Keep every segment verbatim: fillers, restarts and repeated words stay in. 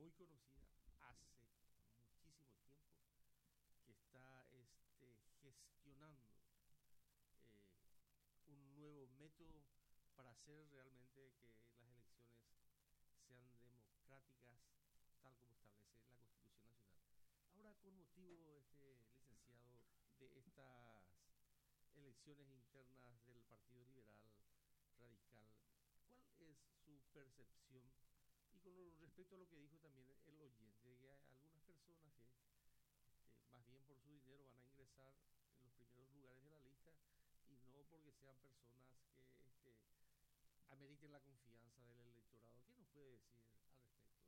muy conocida hace muchísimo tiempo, que está este, gestionando eh, un nuevo método para hacer realmente que las elecciones sean democráticas tal como establece la Constitución Nacional. Ahora, con motivo, este licenciado, de estas elecciones internas del Partido Liberal Radical, ¿cuál es su percepción? Y con respecto a lo que dijo también el oyente, de que hay algunas personas que este, más bien por su dinero van a ingresar en los primeros lugares de la lista y no porque sean personas que este, ameriten la confianza del electorado. ¿Qué nos puede decir al respecto?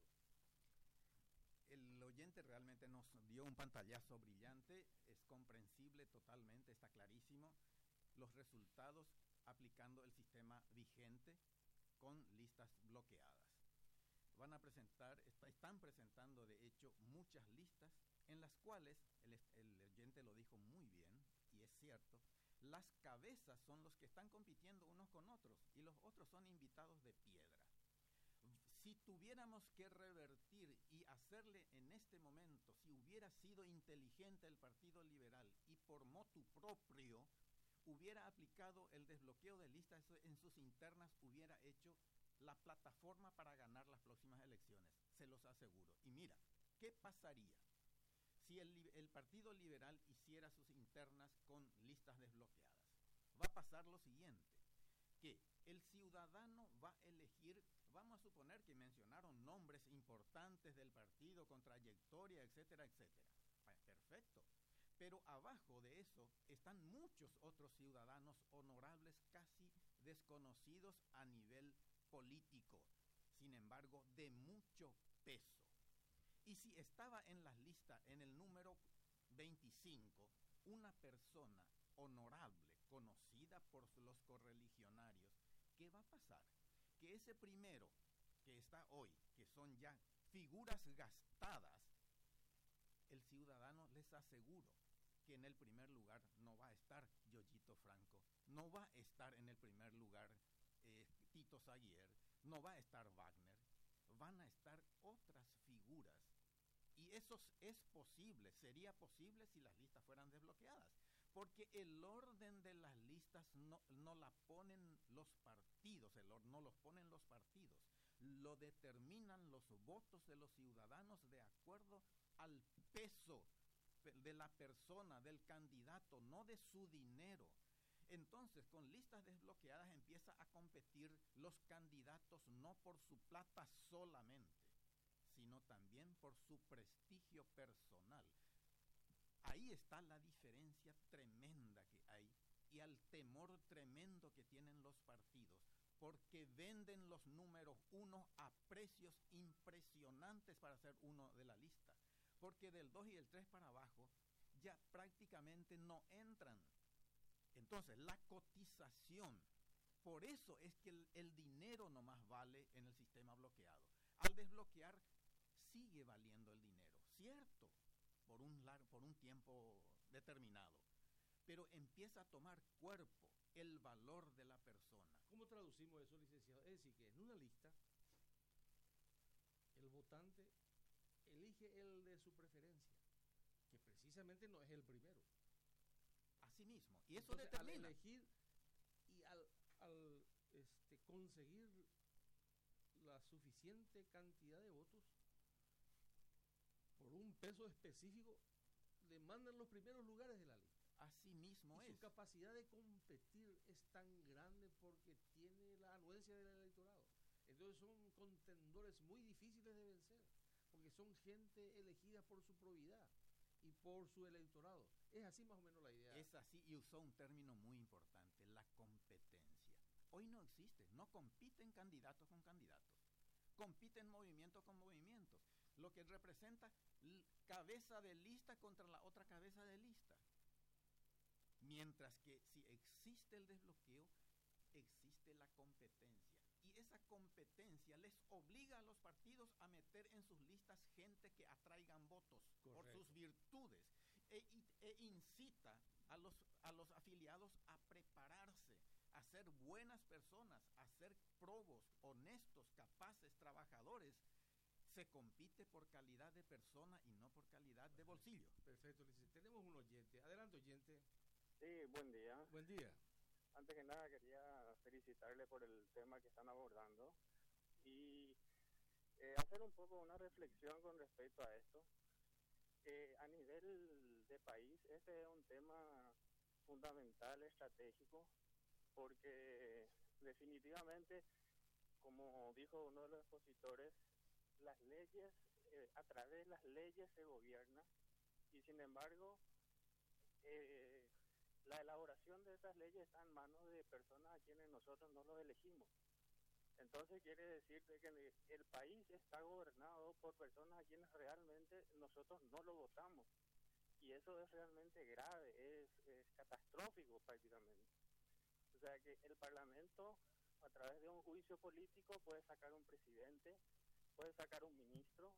El oyente realmente nos dio un pantallazo brillante, es comprensible totalmente, está clarísimo. Los resultados aplicando el sistema vigente con listas bloqueadas. Van a presentar, está, están presentando de hecho muchas listas en las cuales, el, el oyente lo dijo muy bien, y es cierto, las cabezas son los que están compitiendo unos con otros y los otros son invitados de piedra. Si tuviéramos que revertir y hacerle en este momento, si hubiera sido inteligente el Partido Liberal y por motu propio hubiera aplicado el desbloqueo de listas en sus internas, hubiera hecho la plataforma para ganar las próximas elecciones, se los aseguro. Y mira, ¿qué pasaría si el, el Partido Liberal hiciera sus internas con listas desbloqueadas? Va a pasar lo siguiente, que el ciudadano va a elegir, vamos a suponer que mencionaron nombres importantes del partido con trayectoria, etcétera, etcétera. Perfecto. Pero abajo de eso están muchos otros ciudadanos honorables, casi desconocidos a nivel político, sin embargo, de mucho peso. Y si estaba en las listas, en el número veinticinco, una persona honorable, conocida por los correligionarios, ¿qué va a pasar? Que ese primero que está hoy, que son ya figuras gastadas, el ciudadano, les aseguro que en el primer lugar no va a estar Yoyito Franco, no va a estar en el primer lugar eh, Tito Saguier, no va a estar Wagner, van a estar otras figuras. Y eso es posible, sería posible si las listas fueran desbloqueadas, porque el orden de las listas no, no la ponen los partidos, el or, no los ponen los partidos, lo determinan los votos de los ciudadanos de acuerdo al peso de la persona, del candidato, no de su dinero. Entonces, con listas desbloqueadas empieza a competir los candidatos no por su plata solamente, sino también por su prestigio personal. Ahí está la diferencia tremenda que hay y al temor tremendo que tienen los partidos, porque venden los números uno a precios impresionantes para ser uno de la lista, porque del dos y el tres para abajo ya prácticamente no entran. Entonces, la cotización, por eso es que el, el dinero nomás vale en el sistema bloqueado. Al desbloquear, sigue valiendo el dinero, cierto, por un, largo, por un tiempo determinado, pero empieza a tomar cuerpo el valor de la persona. ¿Cómo traducimos eso, licenciado? Es decir, que en una lista, el votante elige el de su preferencia, que precisamente no es el primero. Así mismo, y eso Entonces, determina. Al elegir y al, al este, conseguir la suficiente cantidad de votos por un peso específico, le mandan los primeros lugares de la lista. Así mismo y es. Su capacidad de competir es tan grande porque tiene la anuencia del electorado. Entonces son contendores muy difíciles de vencer, porque son gente elegida por su probidad y por su electorado. Es así más o menos la idea. Es así, y usó un término muy importante, la competencia. Hoy no existe, no compiten candidatos con candidatos, compiten movimientos con movimientos, lo que representa cabeza de lista contra la otra cabeza de lista. Mientras que si existe el desbloqueo, existe la competencia. Y esa competencia les obliga a los partidos a meter en sus listas gente que atraigan votos. Correcto. Por sus virtudes. E, e incita a los, a los afiliados a prepararse, a ser buenas personas, a ser probos, honestos, capaces, trabajadores, se compite por calidad de persona y no por calidad de bolsillo. Perfecto, licenciado. Tenemos un oyente. Adelante, oyente. Sí, buen día. Buen día. Antes que nada quería felicitarle por el tema que están abordando y eh, hacer un poco una reflexión con respecto a esto. Eh, a nivel de país, este es un tema fundamental, estratégico, porque definitivamente, como dijo uno de los expositores, las leyes, eh, a través de las leyes se gobierna y sin embargo, eh, la elaboración de esas leyes está en manos de personas a quienes nosotros no los elegimos. Entonces quiere decir de que el país está gobernado por personas a quienes realmente nosotros no lo votamos. Y eso es realmente grave, es, es catastrófico prácticamente. O sea que el Parlamento, a través de un juicio político, puede sacar un presidente, puede sacar un ministro,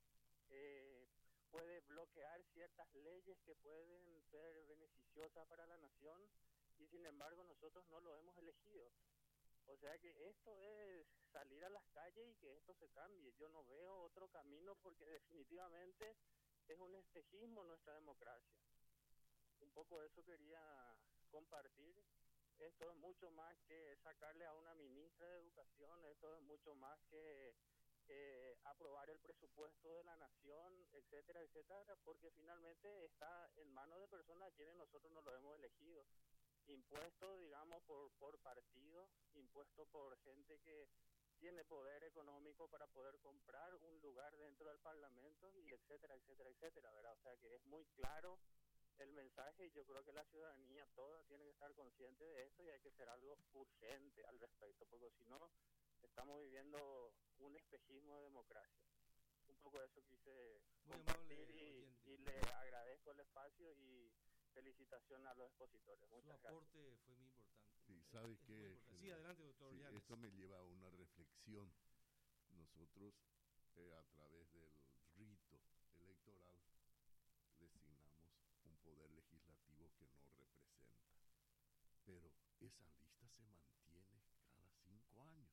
eh, puede bloquear ciertas leyes que pueden ser beneficiosas para la nación y sin embargo nosotros no lo hemos elegido. O sea que esto es salir a las calles y que esto se cambie. Yo no veo otro camino porque definitivamente es un espejismo nuestra democracia. Un poco de eso quería compartir. Esto es mucho más que sacarle a una ministra de Educación, esto es mucho más que eh, aprobar el presupuesto de la nación, etcétera, etcétera, porque finalmente está en manos de personas a quienes nosotros no lo hemos elegido. Impuesto, digamos, por, por partido, impuesto por gente que tiene poder económico para poder comprar un lugar dentro del Parlamento y etcétera, etcétera, etcétera, ¿verdad? O sea que es muy claro el mensaje y yo creo que la ciudadanía toda tiene que estar consciente de esto y hay que hacer algo urgente al respecto, porque si no estamos viviendo un espejismo de democracia. Un poco de eso quise Muy compartir amable, y, y le agradezco el espacio y felicitación a los expositores. Muchas Su aporte gracias. fue muy importante. Sí, ¿sabe qué? Sí, adelante, doctor Sí, Llanes. esto me lleva a una reflexión. Nosotros, eh, a través del rito electoral, designamos un poder legislativo que no representa. Pero esa lista se mantiene cada cinco años.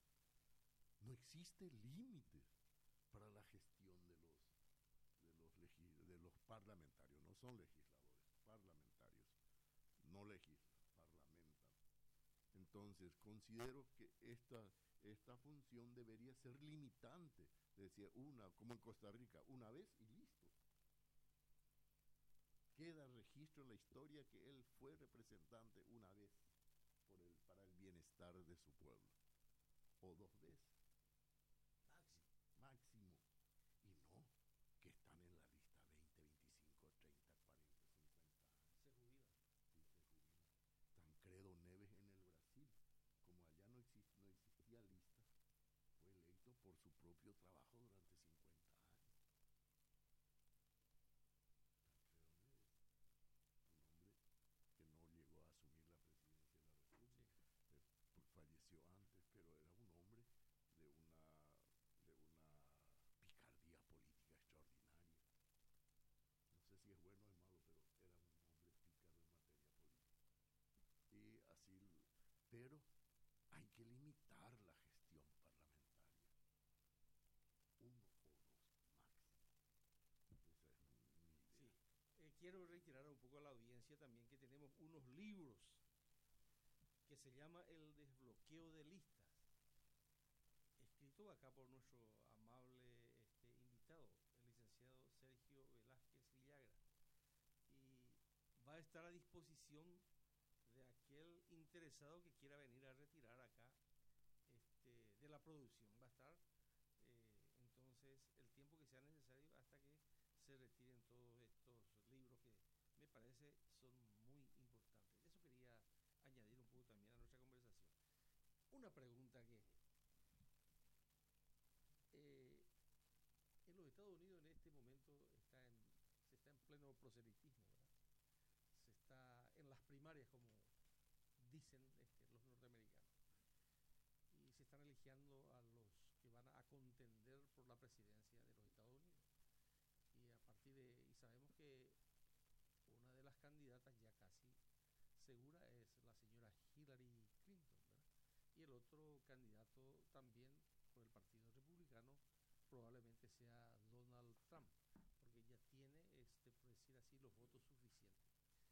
No existe límite para la gestión de los, de los, legi- de los parlamentarios. No son legisladores, parlamentarios. No legislan, parlamentan. Entonces, considero que esta, esta función debería ser limitante. Decía, una, como en Costa Rica, una vez y listo. Queda registro en la historia que él fue representante una vez por el, para el bienestar de su pueblo. O dos veces. Máximo. Máximo. Y no que están en la lista veinte, veinticinco, treinta, cuarenta, cincuenta años. Se jubila. Sí, se jubila. Tancredo Neves en el Brasil, como allá no, exist, no existía lista, fue electo por su propio trabajo durante cincuenta años. Tancredo Neves, un hombre que no llegó a asumir la presidencia de la República, sí. eh, pues falleció antes, pero era un hombre de una, de una picardía política extraordinaria. No sé si es bueno o es malo, pero era un hombre pícaro en materia política. Y así, pero hay que limitar la gestión parlamentaria. Uno o dos máximo. Esa es mi, mi idea. Sí. Eh, quiero reiterar un poco a la audiencia también que tenemos unos libros que se llama El desbloqueo de listas, escrito acá por nuestro amable este, invitado, el licenciado Sergio Velázquez Villagra, y va a estar a disposición de aquel interesado que quiera venir a retirar acá este, de la producción. Va a estar eh, entonces el tiempo que sea necesario hasta que se retiren todos estos libros que me parece son muy importantes. Eso quería añadir un poco también a nuestra conversación. Una pregunta que eh, en los Estados Unidos en este momento está en, se está en pleno proselitismo, ¿verdad? Se está en las primarias, como dicen este, los norteamericanos, y se están eligiendo a los que van a contender por la presidencia de los Estados Unidos. Y a partir de, y sabemos que una de las candidatas ya casi segura es la señora Hillary Clinton, ¿verdad? Y el otro candidato también por el Partido Republicano probablemente sea Donald Trump, porque ya tiene, este, por decir así, los votos suficientes.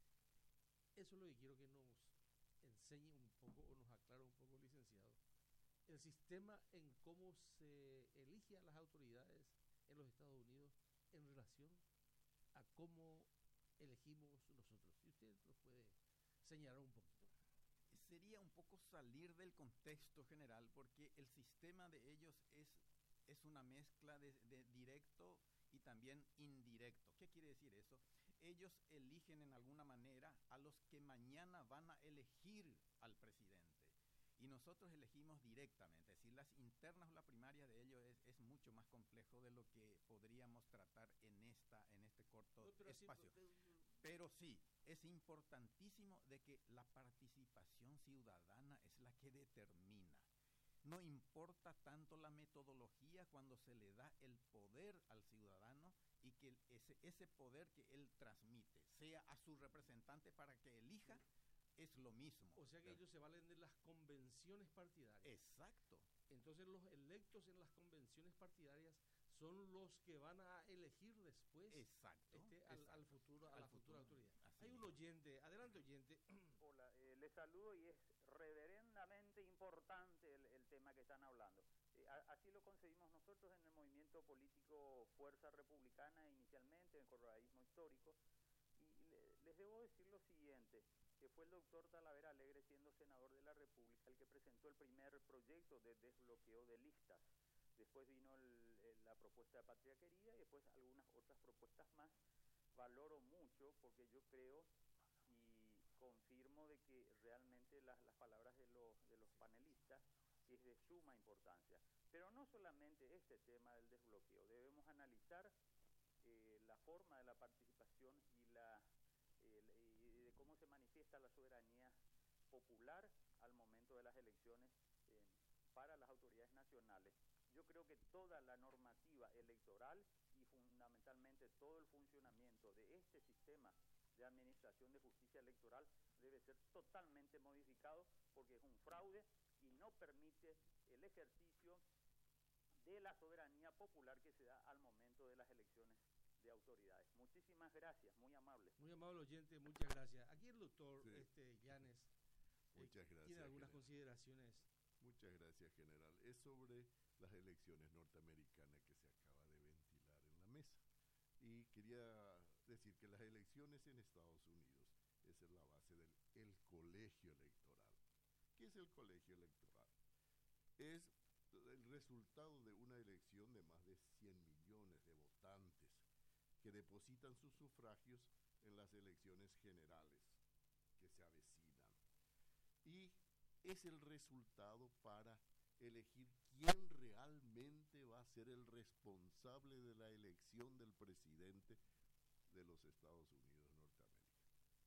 Eso es lo que quiero que nos enseñe un poco o nos aclare un poco, licenciado, el sistema en cómo se elige a las autoridades en los Estados Unidos en relación a cómo elegimos nosotros. Si usted nos puede señalar un poquito. Sería un poco salir del contexto general, porque el sistema de ellos es, es una mezcla de, de directo y también indirecto. ¿Qué quiere decir eso? Ellos eligen en alguna manera a los que mañana van a elegir al presidente. Y nosotros elegimos directamente, es decir, las internas o la primaria de ellos es, es mucho más complejo de lo que podríamos tratar en esta en este corto No, pero espacio. Sí, pero sí, es importantísimo de que la participación ciudadana es la que determina. No importa tanto la metodología cuando se le da el poder al ciudadano y que ese, ese poder que él transmite sea a su representante para que elija, es lo mismo. O sea que ellos se valen de las convenciones partidarias. Exacto. Entonces los electos en las convenciones partidarias son los que van a elegir después exacto, este, al, exacto. al futuro, a al la futuro. futura autoridad. Así Hay un mismo. oyente, adelante oyente. Hola, eh, les saludo y es reverendamente importante el, el tema que están hablando. Eh, a, así lo concebimos nosotros en el movimiento político Fuerza Republicana inicialmente, en el correísmo histórico, y le, les debo decir lo siguiente, que fue el doctor Talavera Alegre, siendo senador de la República, el que presentó el primer proyecto de desbloqueo de listas. Después vino el, el, la propuesta de Patria Querida y después algunas otras propuestas más. Valoro mucho porque yo creo y confirmo de que realmente las, las palabras de los, de los panelistas es de suma importancia. Pero no solamente este tema del desbloqueo, debemos analizar eh, la forma de la participación y, la, eh, y de cómo se manifiesta la soberanía popular al momento de las elecciones eh, para las autoridades nacionales. Yo creo que toda la normativa electoral y fundamentalmente todo el funcionamiento de este sistema de administración de justicia electoral debe ser totalmente modificado porque es un fraude y no permite el ejercicio de la soberanía popular que se da al momento de las elecciones de autoridades. Muchísimas gracias, muy amable. Muy amable oyente, muchas gracias. Aquí el doctor Sí. este, Llanes eh, Muchas gracias, tiene algunas general. consideraciones. Muchas gracias, general. Es sobre las elecciones norteamericanas que se acaba de ventilar en la mesa. Y quería decir que las elecciones en Estados Unidos es la base del el colegio electoral. ¿Qué es el colegio electoral? Es el resultado de una elección de más de cien millones de votantes que depositan sus sufragios en las elecciones generales que se avecinan. Y es el resultado para elegir quién realmente va a ser el responsable de la elección del presidente de los Estados Unidos de Norteamérica.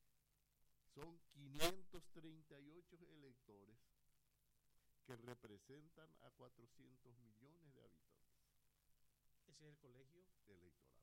Son quinientos treinta y ocho electores que representan a cuatrocientos millones de habitantes. ¿Ese es el colegio electoral?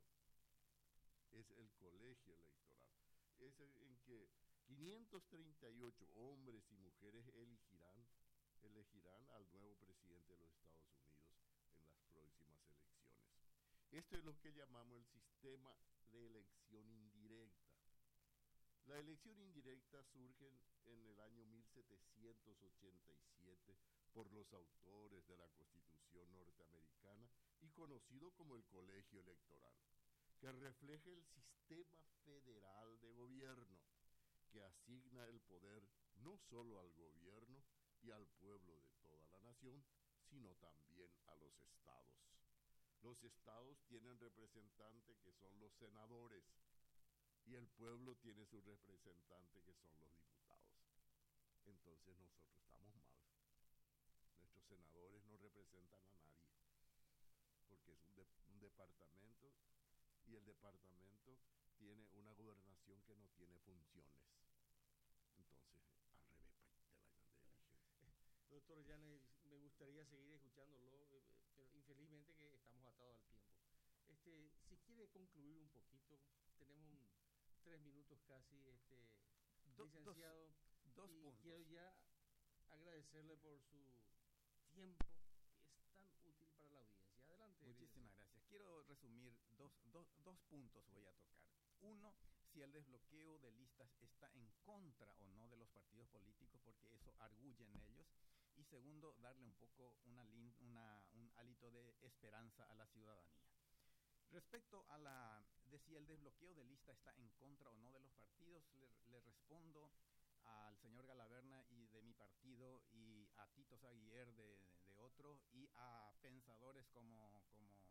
Es el colegio electoral. Es en que quinientos treinta y ocho hombres y mujeres elegirán, elegirán al nuevo presidente de los Estados Unidos en las próximas elecciones. Esto es lo que llamamos el sistema de elección indirecta. La elección indirecta surge en el año mil setecientos ochenta y siete por los autores de la Constitución norteamericana y conocido como el colegio electoral, que refleja el sistema federal de gobierno, que asigna el poder no solo al gobierno y al pueblo de toda la nación, sino también a los estados. Los estados tienen representantes que son los senadores y el pueblo tiene su representante que son los diputados. Entonces nosotros estamos mal. Nuestros senadores no representan a nadie, porque es un, de, un departamento y el departamento tiene una gobernación que no tiene funciones. Entonces, al revés de la diligencia. Doctor Llanes, me gustaría seguir escuchándolo, eh, pero infelizmente que estamos atados al tiempo. Este, si quiere concluir un poquito, tenemos un, tres minutos casi, este, Do, licenciado, dos, dos y puntos. quiero ya agradecerle por su tiempo que es tan útil para la audiencia. Adelante. Muchísimas gracias. Quiero resumir dos, dos, dos puntos voy a tocar. Uno, si el desbloqueo de listas está en contra o no de los partidos políticos, porque eso arguye en ellos. Y segundo, darle un poco una, una, un hálito de esperanza a la ciudadanía. Respecto a la de si el desbloqueo de lista está en contra o no de los partidos, le, le respondo al señor Galaverna y de mi partido, y a Tito Saguier de, de otro, y a pensadores como, como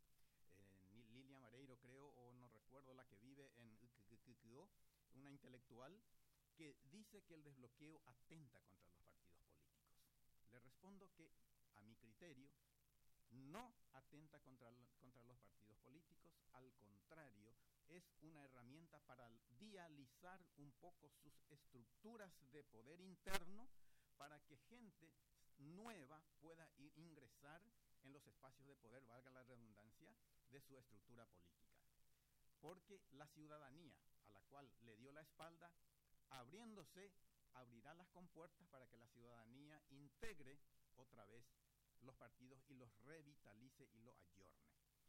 eh, Lilia Mareiro, creo, o no recuerdo, la que vive en Ucquio, una intelectual, que dice que el desbloqueo atenta contra los partidos políticos. Le respondo que, a mi criterio, no atenta contra, contra los partidos políticos, al contrario, es una herramienta para dializar un poco sus estructuras de poder interno para que gente nueva pueda ir, ingresar en los espacios de poder, valga la redundancia, de su estructura política. Porque la ciudadanía, a la cual le dio la espalda, abriéndose, abrirá las compuertas para que la ciudadanía integre otra vez los partidos y los revitalice y lo ayorne.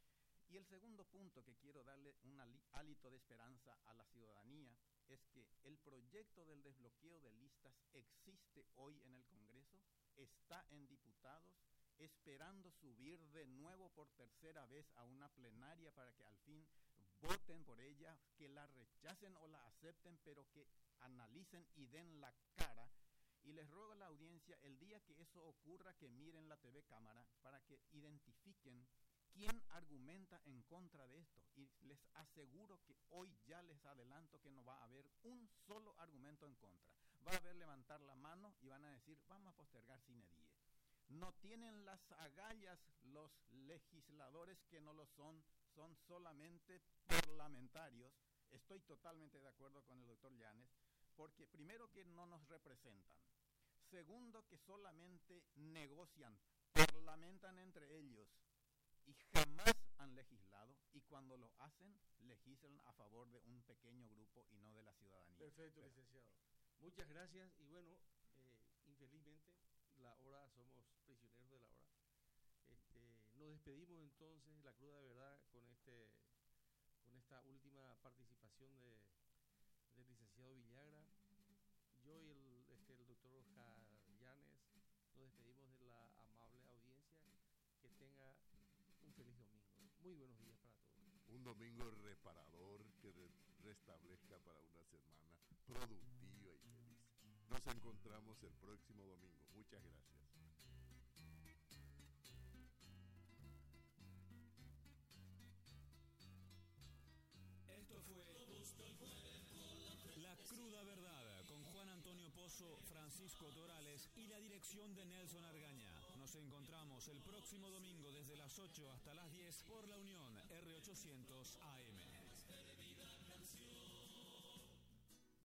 Y el segundo punto que quiero darle un hálito de esperanza a la ciudadanía es que el proyecto del desbloqueo de listas existe hoy en el Congreso, está en diputados, esperando subir de nuevo por tercera vez a una plenaria para que al fin voten por ella, que la rechacen o la acepten, pero que analicen y den la cara. Y les ruego a la audiencia, el día que eso ocurra, que miren la T V Cámara para que identifiquen quién argumenta en contra de esto. Y les aseguro que hoy ya les adelanto que no va a haber un solo argumento en contra. Va a haber levantar la mano y van a decir, vamos a postergar sine die. No tienen las agallas los legisladores que no lo son, son solamente parlamentarios. Estoy totalmente de acuerdo con el doctor Llanes, porque primero que no nos representan, segundo que solamente negocian, parlamentan entre ellos y jamás han legislado, y cuando lo hacen, legislan a favor de un pequeño grupo y no de la ciudadanía. Perfecto, licenciado. Muchas gracias y bueno, eh, infelizmente la hora, somos prisioneros de la hora. Este, nos despedimos entonces, la cruda de verdad, con este con esta última participación de, del licenciado Villagra. Yo y el, este, el doctor Oscar Llanes nos despedimos de la amable audiencia. Que tenga un feliz domingo. Muy buenos días para todos. Un domingo reparador que re restablezca para una semana productiva y feliz. Nos encontramos el próximo domingo. Muchas gracias. Esto fue La Cruda Verdad con Juan Antonio Pozo, Francisco Torales y la dirección de Nelson Argaña. Nos encontramos el próximo domingo desde las ocho hasta las diez por La Unión R ochocientos A M.